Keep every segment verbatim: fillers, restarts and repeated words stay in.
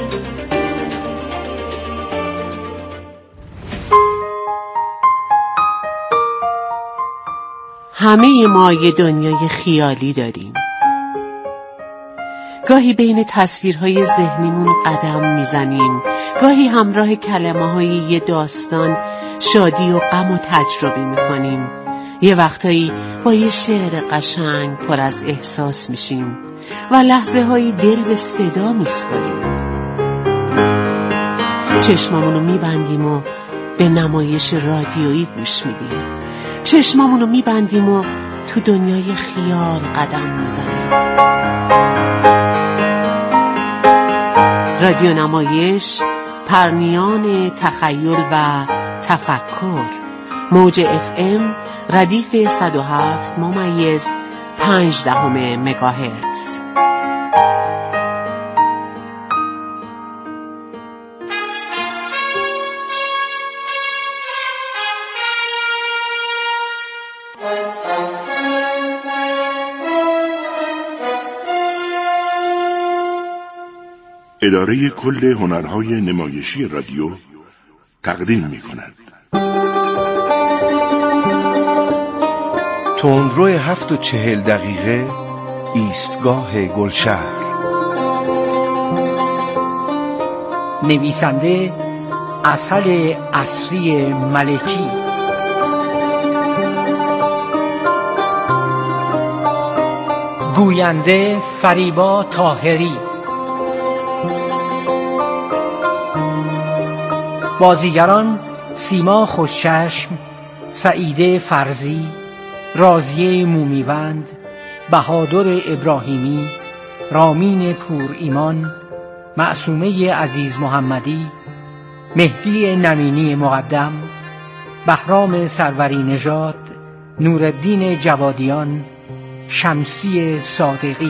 همه ما یه دنیای خیالی داریم. گاهی بین تصویرهای ذهنیمون قدم میزنیم، گاهی همراه کلمه‌های یه داستان شادی و غم و تجربه میکنیم. یه وقتایی با یه شعر قشنگ پر از احساس میشیم و لحظه هایی دل به صدا میسپاریم. چشمامونو میبندیم و به نمایش رادیویی گوش میدیم. چشمامونو میبندیم و تو دنیای خیال قدم میزنیم. رادیو نمایش، پرنیان تخیل و تفکر. موج اف ام ردیف صد و هفت ممیز پنج دهم مگاهرتز. اداره کل هنرهای نمایشی رادیو تقدیم می کند تندرو هفت و چهل دقیقه ایستگاه گلشهر. نویسنده عسل عصری ملکی، گوینده فریبا طاهری، بازیگران سیما خوشچشم، سعیده فرزی، راضیه مومیوند، بهادر ابراهیمی، رامین پور ایمان، معصومه عزیز محمدی، مهدی نمینی مقدم، بهرام سروری نژاد، نورالدین جوادیان، شمسی صادقی.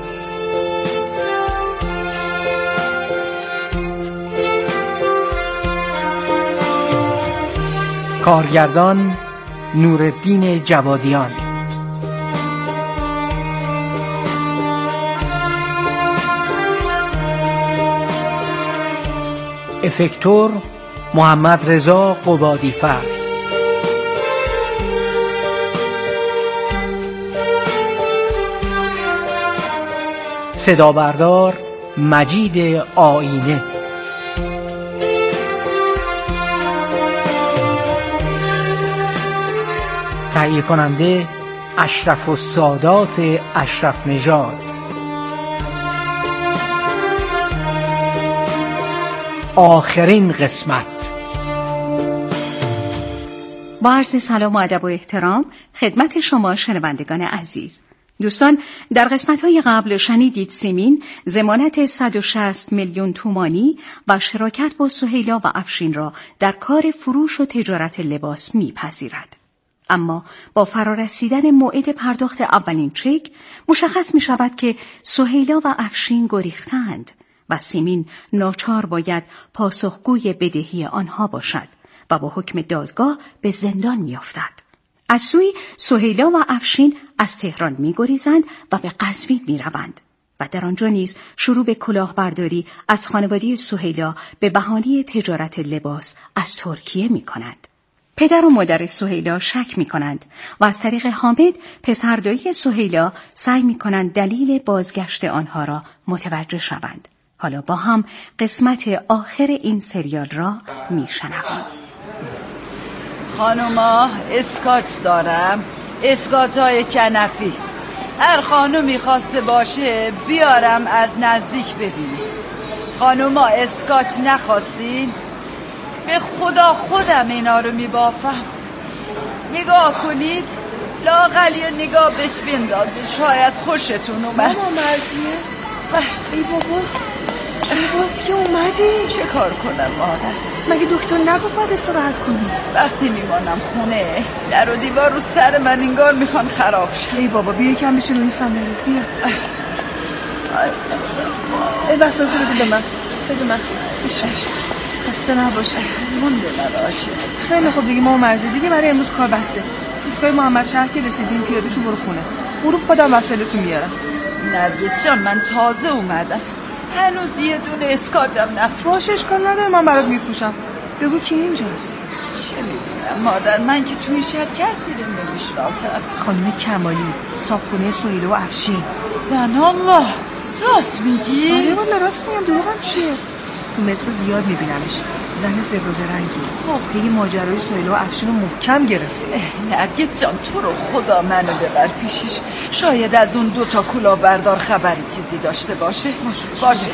کارگردان نورالدین جوادیان. افکتور محمد رضا قبادیفر. صدا بردار مجید آینه. تهیه کننده اشرف السادات اشرف نژاد. آخرین قسمت. با عرض سلام و ادب و احترام خدمت شما شنوندگان عزیز. دوستان، در قسمت‌های قبل شنیدید سیمین ضمانت صد و شصت میلیون تومانی و شراکت با سهیلا و افشین را در کار فروش و تجارت لباس می‌پذیرد. اما با فرارسیدن موعد پرداخت اولین چک مشخص می شود که سهیلا و افشین گریختند و سیمین ناچار باید پاسخگوی بدهی آنها باشد و با حکم دادگاه به زندان می افتد. از سوی سهیلا و افشین از تهران می گریزند و به قزوین می روند و در آنجا نیز شروع به کلاهبرداری از خانواده سهیلا به بهانه تجارت لباس از ترکیه می کنند. پدر و مادر سهیلا شک می کنند و از طریق حامد پسردایی سهیلا سعی می کنند دلیل بازگشت آنها را متوجه شوند. حالا با هم قسمت آخر این سریال را می شنویم. خانوما اسکاچ دارم، اسکاچ های کنفی. هر خانومی خواسته باشه بیارم از نزدیک ببینی. خانوما اسکاچ نخواستین؟ به خدا خودم اینا رو میبافم. نگاه کنید، لااقل یه نگاه بهش بندازید، شاید خوشتون اومد. ماما مرضیه؟ ای بابا شما باز که اومدی؟ چه کار کنم مادر؟ مگه دکتر نگفت باید استراحت کنی؟ وقتی میمانم خونه در و دیوار رو سر من انگار میخوان خراب شه. ای بابا بیا یکم بشین روی صندلیت. بیا ای وسایل رو بده من بده من بشه خسته نباشه. مونده براشه. خیلی خوب دیگه ماما مرضی دیگه برای امروز کار بسته. ایستگاه محمد شهر که رسیدیم پیاده شو برو خونه. غروب خودم وسایلتو میارم. نرگس جان من تازه اومدم. هنوز یه دونه اسکاچم نفروشم. باشه اشکال نداره، من برات میفروشم. بگو کی اینجاست؟ چه میدونم مادر، من که توی شهر کسی رو نمیشناسم. خانم کمالی، صابخونه سهیله و افشین. زن الله، راست میگی؟ آره والله راست میگم، دروغم چیه؟ تو مترو زیاد میبینمش، زن زبر و زرنگی. خب پی ماجرای سهیله و افشین رو محکم گرفته. نرگس جان تو رو خدا منو ببر پیشش، شاید از اون دو تا کلاهبردار خبری چیزی داشته باشه. باشه باشه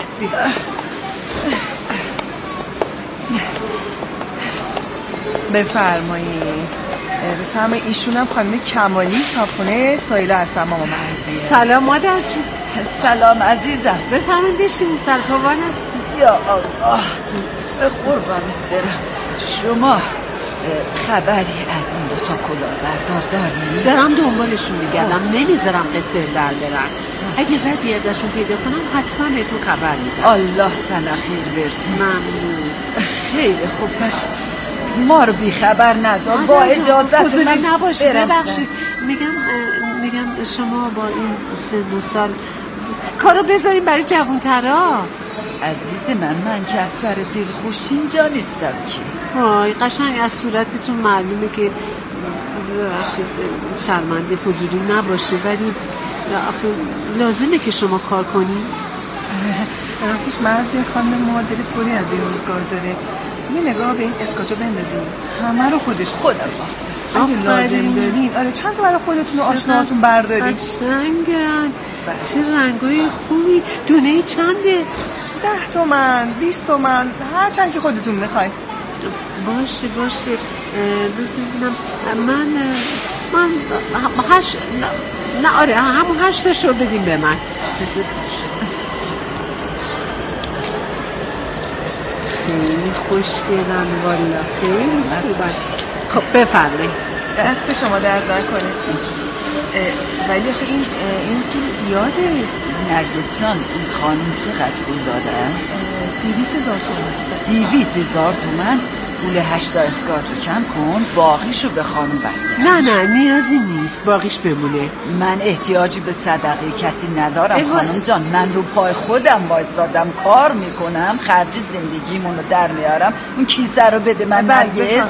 بفرمایید. بفرمایید. ایشون هم خانم کمالی، صابخونه سهیله هستن ماما مرزیه. سلام مادر جون. سلام عزیزم. بفرمایید بشین، سرکاوان هستی. یا الله قربانت برم. شما خبری از اون دوتا کلاهبردار داری؟ دارم دنبالشون میگردم، نمیذارم قصه در برن. اگه ردی ازشون پیدا کنم حتما بهتون خبر میدم. الله سنا خیر برسی. ممنون. خیلی خوب، پس ما رو بی خبر نذار. با اجازت من نباشه. ببخشید میگم میگم شما با این سن و سال کارو بذاریم برای جوانترا. عزیز من، من که از سر دلخوشی اینجا نیستم که. وای قشنگ از صورتتون معلومه که ببخشید شرمنده فضولی نباشه، ولی آخه لازمه که شما کار کنی. راستش مرزی خانم مادر پوری از این روزگار داره. یه نگاه به این اسکاچو بندازین، همه رو خودش خودم بافته. اگه لازم دارین آره چند تا برای خودتون و آشناهاتون بردارین. قشنگن. چه رنگای خوبی. دونه چنده؟ ده تومن، بیست تومن، هر چند که خودتون میخواین. باشه باشه. بزنم من من هشت نه, نه آره همون هشتاشو بدیم به من. خیلی خوشگلن والا، خیلی خوبن. خب بفرمایید. دست شما درد نکنه. ولی آخه این این پول زیاده. نرگس جان این خانم چقدر پول دادن؟ دیویس هزار تومن. دیویس هزار تومن؟ پول هشتا اسکاچو کم کن، باقیشو به خانم برگرد. نه نه نیازی نیست، باقیش بمونه. من احتیاجی به صدقه کسی ندارم خانم جان. من رو پای خودم وایسادم، کار میکنم، خرج زندگیمونو در میارم. اون کیسه رو بده من. نرگس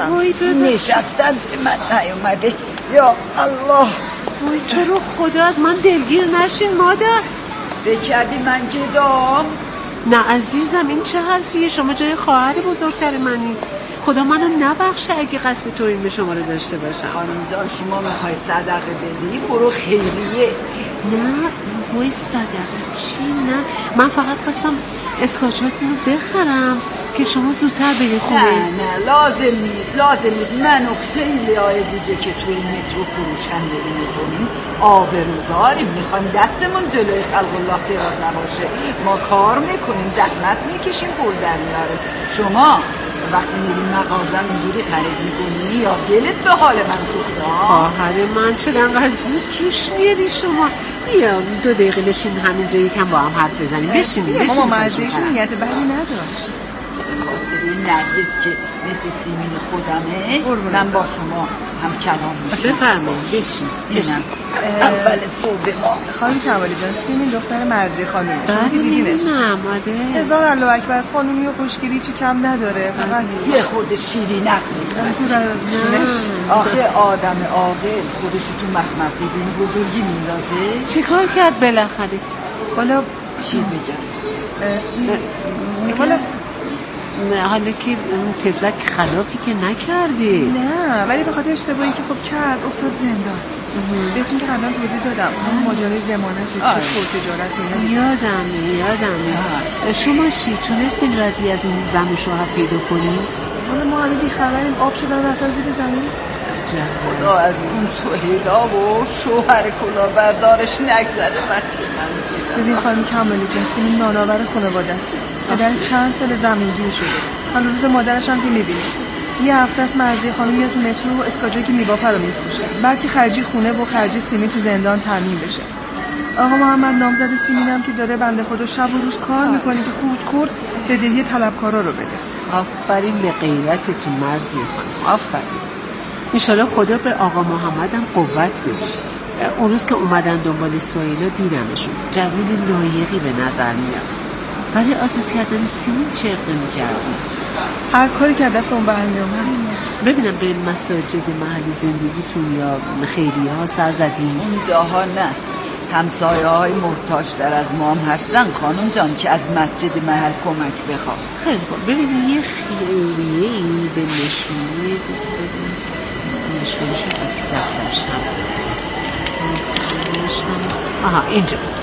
نشستن من نیومده. یا الله، وای تو رو خدا از من دلگیر نشین مادر. بکردی من گدام؟ نه عزیزم، این چه حرفیه؟ شما جای خواهر بزرگتر منی. خدا منو نبخشه اگه قصد تو این به شما رو داشته باشم. خانم جان شما میخوای صدقه بدی؟ برو خیریه. نه وای صدقه چی؟ نه من فقط خواستم اسکاچاتون رو بخرم که شما زودتر برید خونه. نه نه لازم نیست، لازم نیست. من و خیلی های دیگه که توی مترو فروشندگی میکنیم آبرو داریم. میخوایم دستمون جلوی خلق الله دراز نباشه. ما کار میکنیم، زحمت میکشیم، پول در میاریم. شما وقتی میریم مغازه اینجوری خرید میکنی یا دلت به حال من سوخته؟ خواهر من چرا انقدر زود جوش میاری شما؟ بیا دو دقیقه بشین همینجا یکم با هم حرف بزنیم. بشین بشین. ماما مرزیشون نیت بدی نداشت. خاطر نرگس که مثل سیمین خودمه من با شما هم کلام میشم. بفرمایید بشین بشین. اول صبح ما خانم کمالی جان، سیمین دختر مرزی خانومه. شما که دیدینش؟ نه ماده هزار الله اکبر، از خانومی و خوشگلی چی کم نداره. فقط یه خورده شیری نقلی تو در ازشونش. آخه آدم عاقل خودشو تو مخمسه بین بزرگی میندازه. چه کار کرد بالاخره؟ حالا چی بگم؟ حالا نه حالا که اون تفلک خلافی که نکرده. نه ولی به خاطر اشتباهی که خب کرد افتاد زندان. بهتون که قبلا توضیح دادم همون ماجرای ضمانت و چه تجارت اینا. یادمه یادمه. شما چی تونستین ردی از اون زن و شوهر پیدا کنین؟ حالا ما همه بیخبریم، آب شدن رفتن زیر زمین. خدا از اون سهیلا و شوهر کلاهبردارش نگذره بچه من. ببین خانم کمالی جان، سیمین نانآور خانواده است. پدر چند سال زمینگیر شده. حالا روز مادرش هم که میبینید یه هفته است مرزی خانم میاد تو مترو و اسکاچایی که میبافه رو میفروشه. بلکه خرجی خونه و خرجی سیمین تو زندان تامین بشه. آقا محمد نامزد سیمینم که داره بنده خدا شب و روز کار میکنه که خورد خورد بدهی طلبکارا رو بده. آفرین به غیرتتون مرزی خانم، آفرین. انشالله خدا به آقا محمد هم قوت بده. اون روز که اومدن دنبال سهیلا دیدمشون، جوون لایقی به نظر میاد. برای آزاد کردن سیمین چه اقدامی کردی؟ هر کاری که دست اون برمی اومد. ببینم به مساجد محلی زندگیتون یا خیریه ها سر زدین؟ اونجاها نه، همسایه های محتاج در از ما هم هستن خانم جان که از مسجد محل کمک بخواد. خیلی خوب، ببینید یه خیریه ای به نشونی بس ببینید نشونیشون از تو دفترشم آها اینجاست.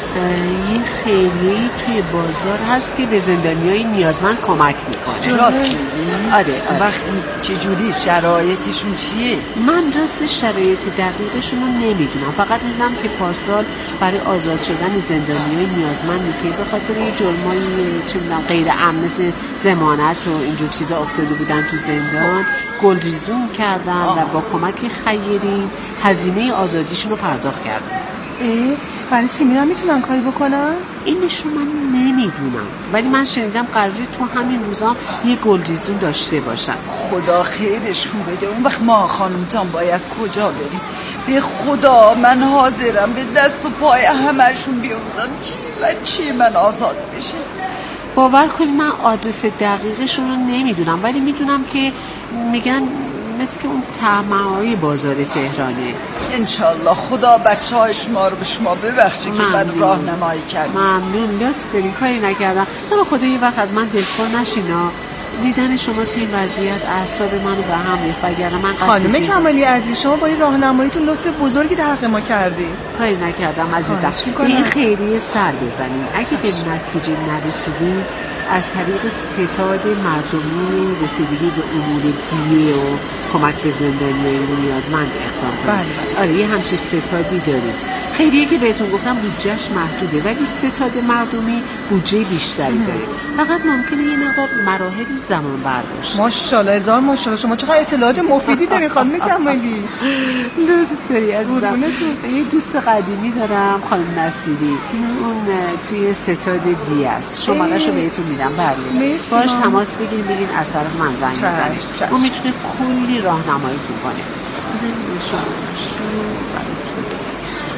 یه خیریه‌ای توی بازار هست که به زندانیای نیازمند کمک میکنه. راست میگی؟ آره آره. وقت چجوری شرایطشون چیه؟ من راست شرایط دقیقشون رو نمیدونم، فقط میدونم که پارسال برای آزاد شدن زندانیای نیازمندی که به خاطر یه جرمای چه میدونم غیر امن مثل ضمانت و اینجور چیزا افتاده بودن تو زندان گلریزون کردن آه. و با کمک خیری هزینه آزادیشون رو پرداخت کردن. اه؟ ولی سیمین هم میتونن کاری بکنن؟ اینشو من نمیدونم، ولی من شنیدم قراره تو همین روزا یه گلریزون داشته باشن. خدا خیرشون بده. اون وقت ما خانم جان باید کجا بریم؟ به خدا من حاضرم به دست و پای همشون بیافتم چی و چی من آزاد بشه. باور کنید من آدرس دقیقشون رو نمیدونم، ولی میدونم که میگن مثل که اون طعمه‌های بازار تهرانه. انشالله خدا بچه های شما رو به شما ببخشه که من راهنمایی کردم. ممنون، لطف دارین، کاری نکردم. نه خدا یه وقت از من دلخور نشینا. دیدن شما تو این وضعیت اعصاب منو به هم ریخت، وگرنه من قصد خانم کمالی عزیز شما با این راهنماییتون لطف بزرگی در حق ما کردی. کاری نکردم عزیزم. این خیریه سر بزنین. اگه به نتیجه نرسیدین از طریق ستاد مردمی رسیدگی به امور دیه و کمک به زندانیای نیازمند اقدام کنید. بله. آره یه همچین ستادی داریم. خیریه که بهتون گفتم بودجهش محدوده، ولی ستاد مردمی بودجه بیشتری داره. فقط ممکنه یه مقدار مراحل زمان برداشت. ماشاءالله هزار ماشاءالله، شما چقدر اطلاعات مفیدی داری خانم کمالی. لطف داری عزیزم. یه دوست قدیمی دارم خانم نصیری، اون توی ستاد دیه است. شماره‌شو بهتون میدم. بله باش تماس بگیریم بگین از طرف من زنگ بزنید. اون میتونه کلی راهنماییتون کنه. بزنید شماره‌شو براتون بنویسم.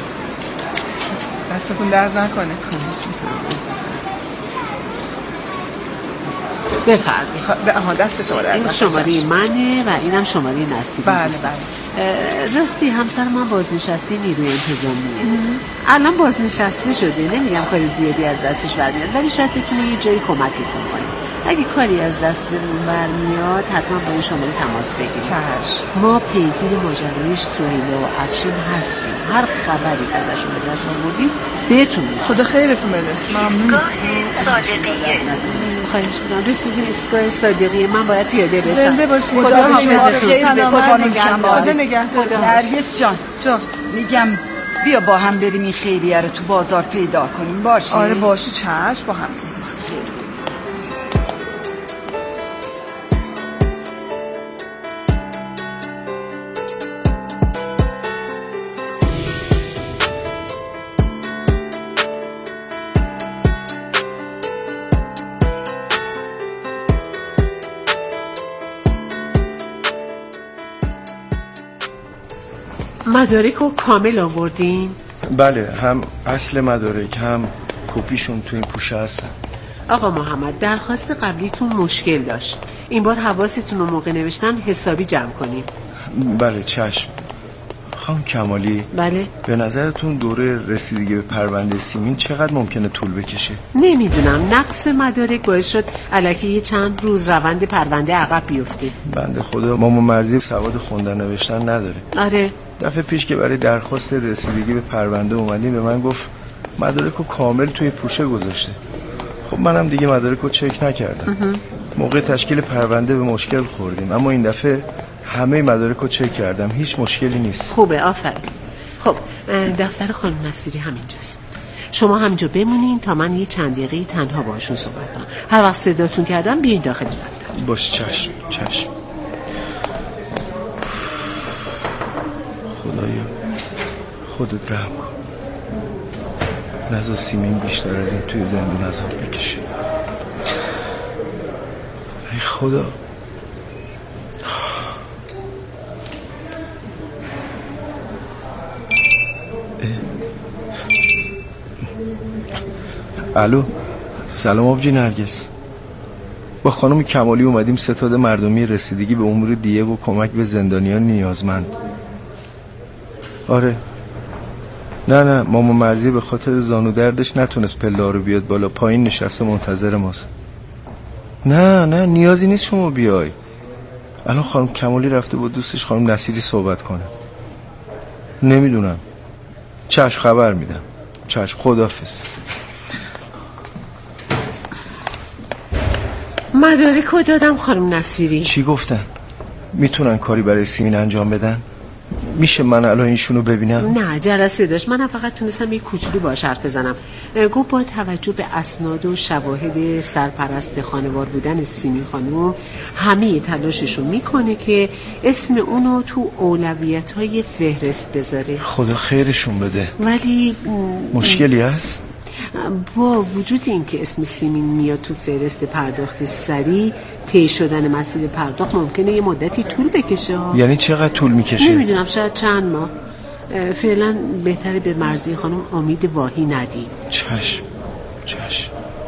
دستتون درد نکنه. خواهش میکنم عزیزم. بفرمایید. آها دست شما درد نکنه. این شماره منه و اینم شماره نصیری. بله بله. راستی همسر من بازنشسته نیروی انتظامیه. الان بازنشسته شده، نمیگم کاری زیادی از دستش برمیاد، ولی شاید بتونه یه جایی کمکتون کنه. اگه کاری از دستمون برمیاد حتما با این شماره تماس بگیرید. چشم. ما پیگیر ماجرای سهیلا و افشین هستیم. هر خبری ازشون به دست آوردیم بهتون میگم. خدا خیرتون بده. ممنون. صادقیه. خواهش می‌کنم. رسیدیم ایستگاه صادقیه. من باید پیاده بشم. زنده باشید. خدا حافظتون. خدا نگهدار. نگهدار. نرگس جان جان میگم بیا با هم بریم این خیریه رو تو بازار پیدا کنیم. باشه؟ آره باشه چشم با هم. خیر. مدارک رو کامل آوردین؟ بله، هم اصل مدارک هم کپیشون تو این پوشه هستن. آقا محمد درخواست قبلیتون مشکل داشت، این بار حواستون رو موقع نوشتن حسابی جمع کنیم. بله چشم. خانم کمالی بله به نظرتون دوره رسیدگی به پرونده سیمین چقدر ممکنه طول بکشه؟ نمیدونم، نقص مدارک باعث شد الکی یه چند روز روند پرونده عقب بیفته. بنده خدا ماما مرزی سواد خوندن نوشتن نداره. آره دفعه پیش که برای درخواست رسیدگی به پرونده اومدیم به من گفت مدارک رو کامل توی پوشه گذاشته. خب منم دیگه مدارک رو چک نکردم. موقع تشکیل پرونده به مشکل خوردیم، اما این دفعه همه مدارک رو چک کردم، هیچ مشکلی نیست. خوبه آفرین. خب دفتر خانم نصیری همینجاست، شما همینجا بمونین تا من یه چند دقیقه تنها باشون صحبت کنم. هر وقت صداتون کردم بیاین داخل دفتر. باش چشم چشم. خدایا خودت رحم کن، نذار سیمین بیشتر از این توی زندون عذاب بکشه. ای خدا. الو سلام آبجی نرگس. با خانم کمالی اومدیم ستاد مردمی رسیدگی به امور دیه و کمک به زندانیان نیازمند. آره. نه نه ماما مرزی به خاطر زانو دردش نتونست پله رو بیاد بالا، پایین نشسته منتظر ماست. نه نه نیازی نیست شما بیای. الان خانم کمالی رفته با دوستش خانم نصیری صحبت کنه. نمیدونم. چشم خبر میدم. چشم خداحافظ. مدارکو دادم خانم نصیری. چی گفتن؟ میتونن کاری برای سیمین انجام بدن؟ میشه من الان ایشونو ببینم؟ نه جلسه داشت، منم فقط تونستم یک کوچولو باهاش حرف بزنم. گفت با توجه به اسناد و شواهد سرپرست خانوار بودن سیمین خانم همه تلاششو میکنه که اسم اونو تو اولویت‌های فهرست بذاره. خدا خیرشون بده. ولی مشکلی هست؟ با وجود اینکه اسم سیمین میاد تو فهرست پرداخت سریع، طی شدن مسیر پرداخت ممکنه یه مدتی طول بکشه. یعنی چقدر طول میکشه؟ نمیدونم، شاید چند ماه. فعلا بهتره به مرزی خانم امید واهی ندیم. چشم چشم.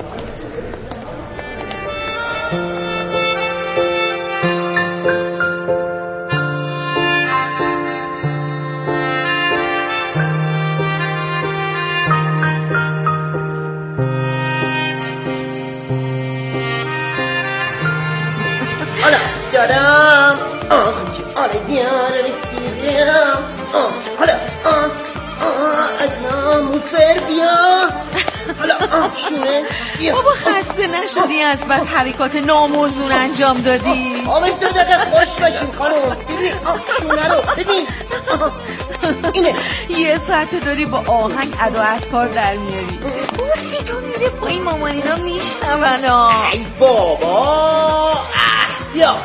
دارم آه آره دیاره دیدم آه حالا آه آه از نامو فر بیا حالا آه شونه بیا. بابا خسته نشدی از بس حرکات ناموزون انجام دادی؟ آبز دو دقیقه خوش باشیم خانم. ببین آه شونه رو ببین اینه. یه ساعت داری با آهنگ ادا ادکار در میاری. موسی تو میره پایین مامانینا میشنون. ای بابا بیا.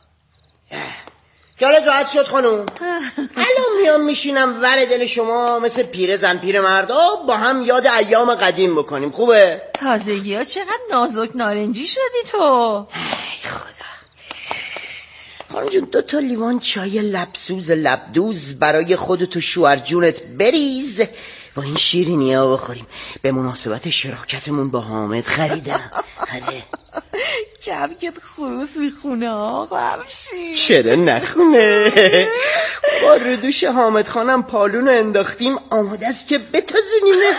خیالت راحت شد خانم؟ الان میام میشینم ور دل شما مثل پیر زن پیر مردا با هم یاد ایام قدیم بکنیم. خوبه؟ تازگی ها چقدر نازک نارنجی شدی تو. ای خدا. خانم جون دو تا لیوان چای لبسوز لبدوز برای خودت و شوهر جونت بریز و این شیرینی ها بخوریم. به مناسبت شراکتمون با حامد خریدم. هله کبکت خروس میخونه آقا همشی. چرا نخونه؟ با ردوش حامد خانم پالون رو انداختیم آماده است که بتازونیم.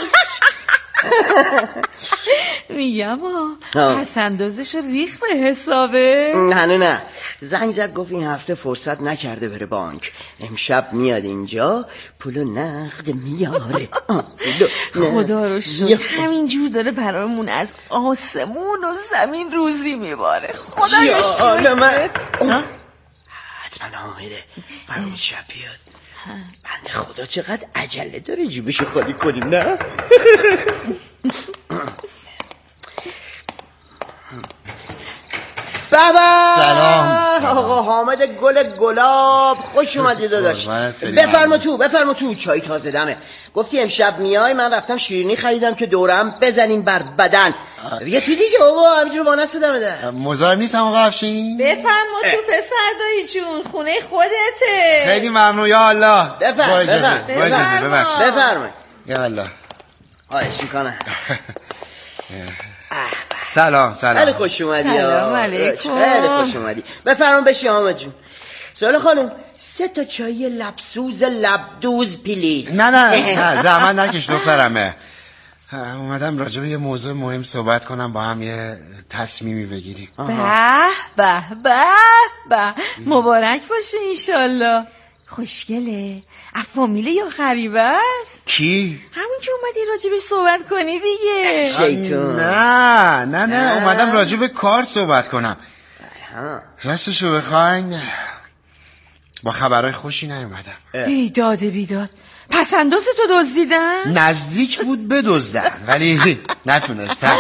میگم ها پس اندازش ریخ به حسابه. نه نه نه زنگ زد گفت این هفته فرصت نکرده بره بانک، امشب میاد اینجا پولو نقد میاره. خدا رو شکر همینجور داره برامون از آسمون و زمین روزی میباره. خدا رو شکر. حتما حامده برامون شب بیاد. بنده خدا چقدر عجله داره جیبشو خالی کنیم. نه بابا سلام آقا حامد گل گلاب خوش اومدی داداش. بفرما تو بفرما تو چای تازه دمه. گفتی امشب میای، من رفتم شیرینی خریدم که دورم بزنیم بر بدن. یه تو دیگه بابا همینجور وانست دمه ده. مزاحم نیستم آقا افشین؟ بفرما تو پسر دایی جون خونه خودته. خیلی ممنون. یا الله. بفرم با اجازه با اجازه ببخش. بفرما. یا الله. خواهش میکنم. سلام سلام. خیلی خوش اومدی. سلام علیکم. خیلی خوش اومدی. بفرما بشی حامد جون. سوال خانم سه تا چای لبسوز لبدوز پلیز. نه نه نه زحمت نکش دخترمه. اومدم راجع به یه موضوع مهم صحبت کنم، با هم یه تصمیمی بگیریم. به به به به مبارک باشه انشالله. خوشگله. افامیله یا غریبه است؟ کی؟ همون که اومدی راجبش صحبت کنی دیگه. شیطون. نه نه نه اومدم راجع به کار صحبت کنم. راستشو بخواین با خبرهای خوشی نیومدم. بیداده بیداد. پس انداز تو دزدیدن؟ نزدیک بود بدزدن ولی نتونستن.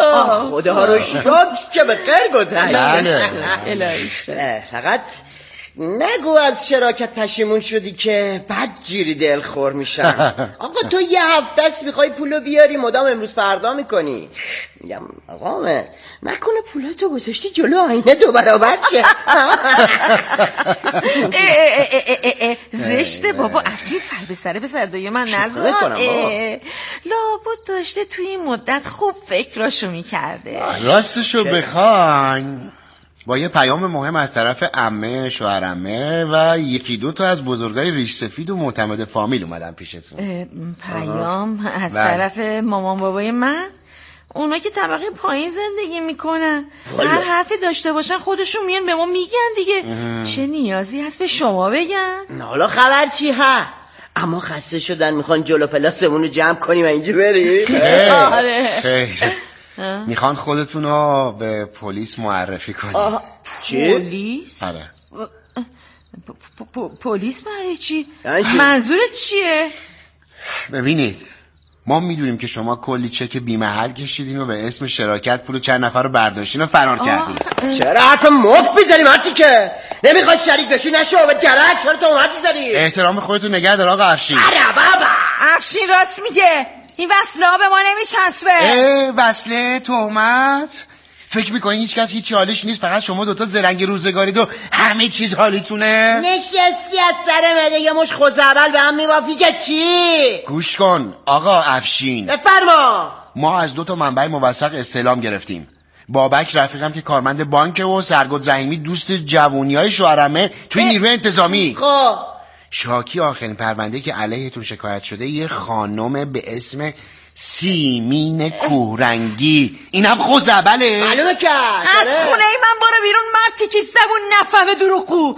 خدا رو شکر که به خیر گذشت. بله الهی شد. فقط نگو از شراکت پشیمون شدی که بد جیری دلخور میشم. آقا تو یه هفته است میخوای پولو بیاری مدام امروز فردا میکنی. میگم آقا نکنه پولاتو گذاشتی جلو آینه دو برابر شه. زشته بابا، افشین سر به سر به سردای من نذار. لابد داشته توی این مدت خوب فکراشو میکرده. راستشو بخواین با یه پیام مهم از طرف عمه، شوهر عمه و یکی دو تا از بزرگای ریش سفید و معتمد فامیل اومدن پیشتون. پیام از طرف مامان بابای من؟ اونا که طبقه پایین زندگی میکنن، هر حرفی داشته باشن خودشون میان به ما میگن دیگه. چه نیازی هست به شما بگن؟ حالا خبر چی ها؟ اما خسته شدن میخوان جلو پلاسمون رو جمع کنیم و اینجا بری؟ آره خیر میخوان خودتون رو به پلیس معرفی کنیم. چی؟ پلیس؟ آره. پلیس برای چی؟ منظورت چیه؟ ببینید ما میدونیم که شما کلی چک بی‌محل کشیدین و به اسم شراکت پول چند نفر رو برداشتین و فرار کردین. چرا حرف مفت میزنی مرتی که نمیخواد شریک بشی نشو به درک؟ چرا تهمت میزنی؟ احترام خودتون نگه دار آقا افشین. آره بابا افشین راست میگه، این وصله ها به ما نمیچسبه. وصله؟ تهمت؟ فکر میکنین هیچ کس هیچ حالیش نیست، فقط شما دوتا زرنگ روزگارید و همه چیز حالیتونه؟ نشستی از سر مده یه مش خوزعبل به هم میبافی که چی؟ گوش کن آقا افشین، بفرما. ما از دو تا منبع موثق استعلام گرفتیم. بابک رفیقم که کارمند بانک و سرگل رحیمی دوست جوونیای شوهرمه توی نیروی انتظامی. خب شاکی آخرین پرونده که علیهتون شکایت شده یه خانم به اسم سیمین کوهرنگی، اینم خوزعبله. معلومه که از خونه ای من برو بیرون مرتی که زبون نفهمه دروغگو.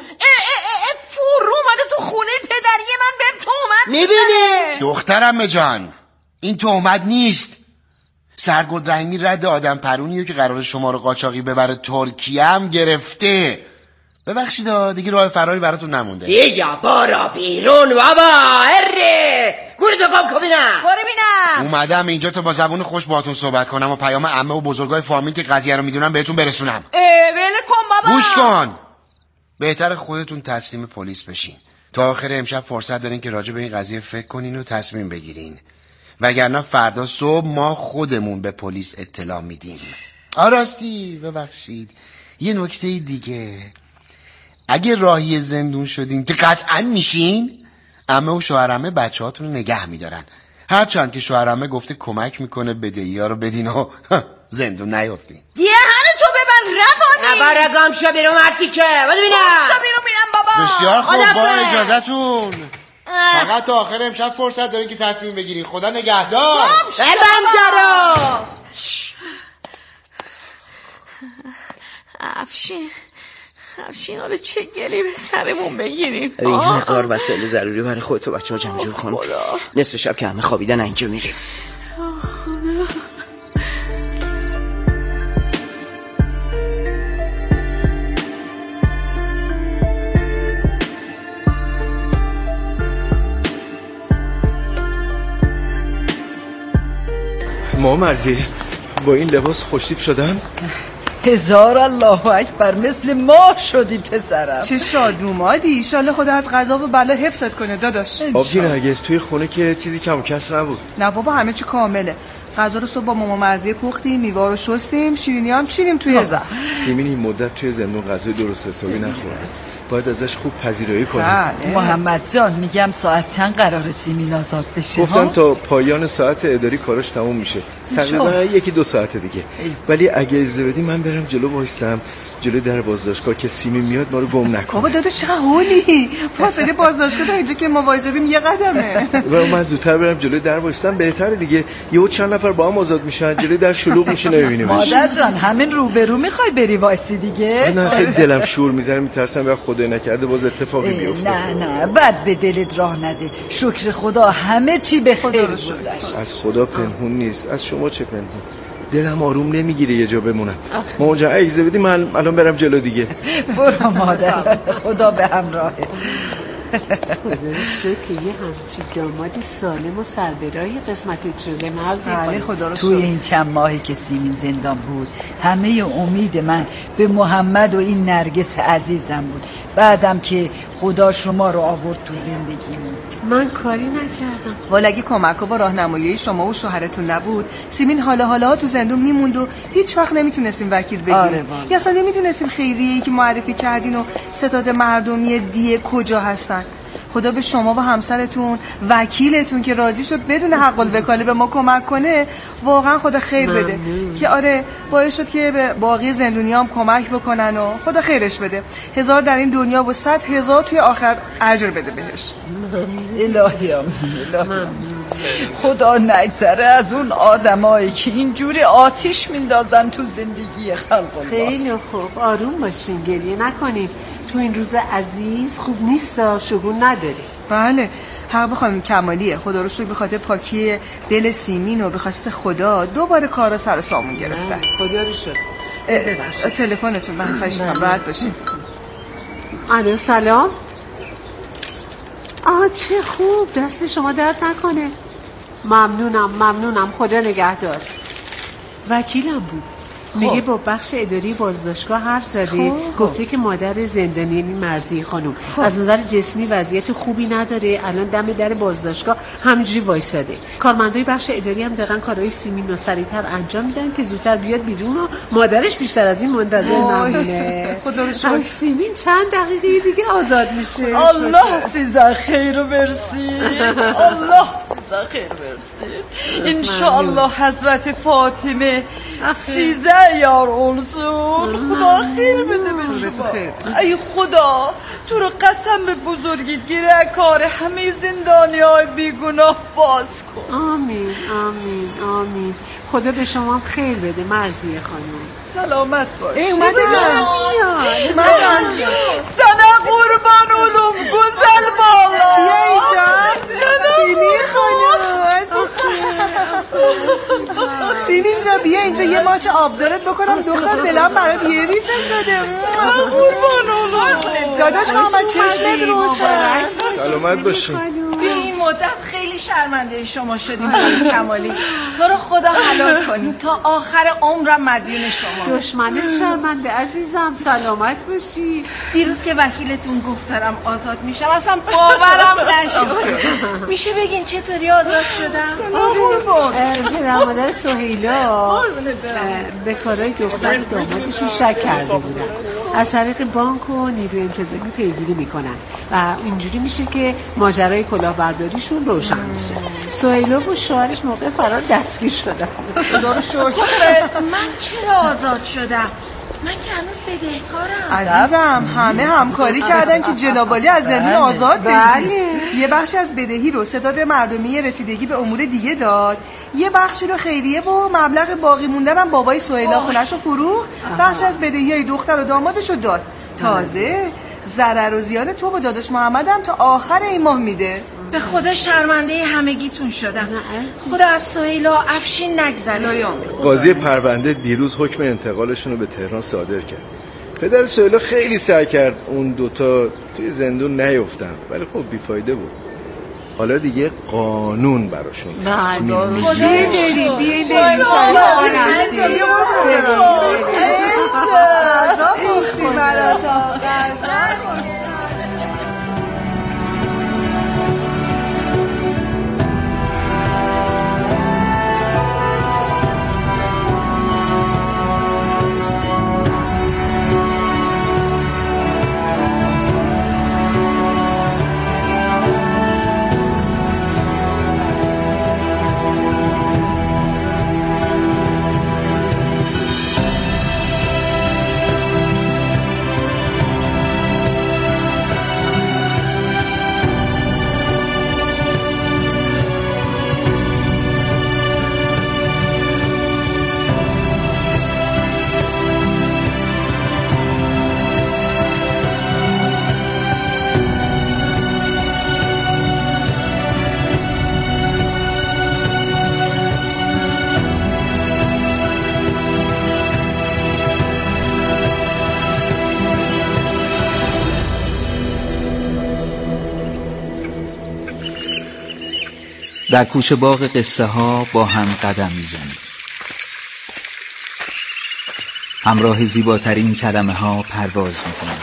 فرو اومده تو خونه پدری من به تهمت میبینی؟ دخترم جان این تهمت نیست. سرگل رحیمی رد آدم پرونیو که قرار شما رو قاچاقی ببره ترکیه هم گرفته. ببخشید دیگه راه فراری براتون نمونده. دیگه برو بیرون بابا. اره گوری تو کام کبینم برو بینم. اومدم اینجا تا با زبون خوش باهاتون صحبت کنم و پیام عمه و بزرگای فامیل که قضیه رو میدونم بهتون برسونم. ول کن بابا. گوش کن، بهتر خودتون تسلیم پلیس بشین. تا آخر امشب فرصت دارین که راجع به این قضیه فکر کنین و تصمیم بگیرین، وگرنه فردا صبح ما خودمون به پلیس اطلاع میدیم. آراستی ببخشید یه نکته دیگه، اگه راهی زندون شدین که قطعا میشین، عمه و شوهرعمه بچه هاتون رو نگه میدارن، هرچند که شوهرعمه گفته کمک میکنه بدهی ها رو بدین و زندون نیافتین. یه هنه تو ببن روانی نباره گام شو بیرون مرتی که بده بینم شو بیرون بینم بابا. بسیار خوب با اجازتون فقط تا آخر امشب فرصت دارین که تصمیم بگیرین. خدا نگهدار. ببند درو. افشین افشین حالا چه گلی به سرمون بگیریم؟ این مقدار وسایل ضروری برای خودت و بچه ها جمع جور کن. نصف شب که همه خوابیدن اینجا میریم. ما مرزی با این لباس خوشتیپ شدم؟ هزار الله اکبر، مثل ما شدی پسرم. چه شاد اومدی. ایشالله خدا از قضا و بلا حفظت کنه داداش. آبجی نرگس توی خونه که چیزی کم و کس نبود؟ نه بابا همه چی کامله. غذا رو صبح با ماما مرزی پختیم، میوه رو شستیم، شیرینی هم چیدیم توی زهر. سیمین این مدت توی زندون غذای درست حسابی نخورد، باید ازش خوب پذیرایی کنیم. محمد جان میگم ساعت چند قرار سیمین آزاد بشه؟ گفتم تا پایان ساعت اداری کاراش تموم میشه، تقریبا یکی دو ساعت دیگه. ولی اگه اجازه بدی من برم جلو وایسم جلوی در بازداشتگاه که سیمین میاد ما رو گم نکنه. بابا داداش چقدر هولی، فاصله بازداشتگاه تا اینجا که ما وایسادیم یه قدمه. و من زودتر برم جلوی در وایسم بهتره دیگه، یهو چند نفر با هم آزاد میشن، جلوی در شلوغ میشه نمیبینیمش. مادر جان همین رو به رو میخوای بری وایسی دیگه؟ نه خیلی دلم شور میزنه، میترسم وقت خدای نکرده باز اتفاقی بیفته. نه نه بعد به دلت راه نده، شکر خدا همه چی به خیر گذشت. از خدا پنهون نیست، از شما چه پنهون. دلم آروم نمیگیره یه جا بمونم. مامان جان اجازه بدی من الان برم جلو دیگه. برو مادر، خدا به همراهه. خدا شکر یه همچی داماد سالم و سربرای قسمتت شده مرزی. بله خدا رو شکر. توی این چند ماهی که سیمین زندان بود همه امید من به محمد و این نرگس عزیزم بود. بعدم که خدا شما رو آورد تو زندگیمون. من کاری نکردم. والا اگه کمک و راهنمایی شما و شوهرتون نبود سیمین حالا حالا تو زندون میموند و هیچ وقت نمیتونستیم وکیل بگیریم. آره یا اصلا نمیتونستیم خیریه‌ای که معرفی کردین و ستاد مردمی دیه کجا هستن. خدا به شما و همسرتون وکیلتون که راضی شد بدون حق الوکاله به ما کمک کنه واقعا خدا خیر بده. ممنون. که آره باعث شد که به باقی زندونیام کمک بکنن و خدا خیرش بده. هزار در این دنیا و صد هزار توی آخرت اجر بده بهش. الهی آمین. خدا نگذره از اون آدمایی که اینجوری آتیش میندازن تو زندگی خلق الله. خیلی خوب آروم باشین گریه نکنین. تو این روز عزیز خوب نیست شگون نداری. بله حق خانم کمالیه. خدا رو شکر به خاطر پاکی دل سیمین و به خواست خدا دوباره کارا سر سامون گرفتن. خدا رو شکر. تلفنتون من خواهش می‌کنم راحت باشین. الو سلام. آه چه خوب دست شما درد نکنه. ممنونم ممنونم خدا نگهدار. وکیلم بود. میگه با بخش اداری بازداشتگاه حرف زده. خوب. گفته که مادر زندانی مرزی خانم خوب. از نظر جسمی وضعیت خوبی نداره. الان دم در بازداشتگاه همینجوری وایساده. کارمندای بخش اداری هم دقیقاً کارهای سیمین رو سریعتر انجام میدن که زودتر بیاد بیرون و مادرش بیشتر از این منتظر نمونه. خدا رو شکر. سیمین چند دقیقه دیگه آزاد میشه. الله سیزن خیر و برسی. الله سیزن خیر برسی. ان شاء الله حضرت فاطمه سیزن یار اولسون. خدا خیر بده به شما. ای خدا تو رو قسم به بزرگیت گیره کار همه زندانی های بیگناه باز کن. آمین آمین آمین. خدا به شما هم خیر بده مرزی خانم. سلامت باش. اومده من سنه قربان علوم گزل بالا. بیا اینجا سیمین خانم. سیمین جا بیا اینجا یه ماچ آبدارت بکنم دختر دلم برات یه ریزه شده. قربان علوم داداش محمد چشمت روشن. سلامت باشین. توی این مدت خیلی شرمنده شما شدیم خانم کمالی. تو رو خدا حلال کنیم تا آخر عمرم مدیون شما. دشمنت شرمنده عزیزم سلامت باشی. دیروز که وکیلتون گفتم آزاد میشم اصلا باورم نشد. میشه بگین چطوری آزاد شدم؟ پدر مادر سهیلا به کارهای دختر دامادشون شک کرده بودن. از طریق بانک و نیروی انتظامی پیگیری میکنن و اینجوری میشه که ماجرای کلاهبرداریشون روشن میشه. سهیلا و شوهرش موقع فرار دستگیر شدن. خدا رو شکر. من چرا آزاد شدم؟ من که هنوز بدهکارم. عزیزم همه همکاری کردن که جنابالی از زندون آزاد بشی. یه بخش از بدهی رو ستاد مردمی رسیدگی به امور دیگه داد. یه بخشی رو خیریه و مبلغ باقی موندنم بابای سهیلا خونش رو فروخت. بخش از بدهی های دختر و دامادش رو داد. تازه ضرر و زیان تو و داداش محمدم تا آخر این ماه میده. به خدا شرمنده همگیتون شدم. خدا از سهیلا افشین نگذره. قاضی پرونده دیروز حکم انتقالشون رو به تهران صادر کرد. پدر سهیلا خیلی سعی کرد اون دوتا توی زندون نیفتن ولی خب بیفایده بود. حالا دیگه قانون براشون تصمیم میگیره. خدا بریم بیاییم بریم غذا پختی براتا غذا خوش. در کوچه باغ قصه ها با هم قدم میزنیم. همراه زیباترین کلمه ها پرواز میکنیم.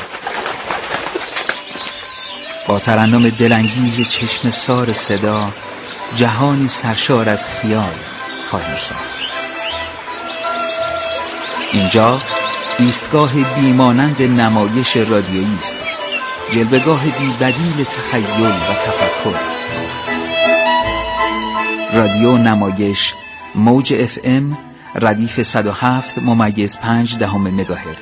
با ترنم دلانگیز چشم سار صدا جهانی سرشار از خیال خواهیم ساخت. اینجا ایستگاه بیمانند نمایش رادیویی است، جلوه‌گاه بی بدیل تخیل و تفکر. رادیو نمایش موج اف ام ردیف صد و هفت ممیز پنج دهم مگاهرتز.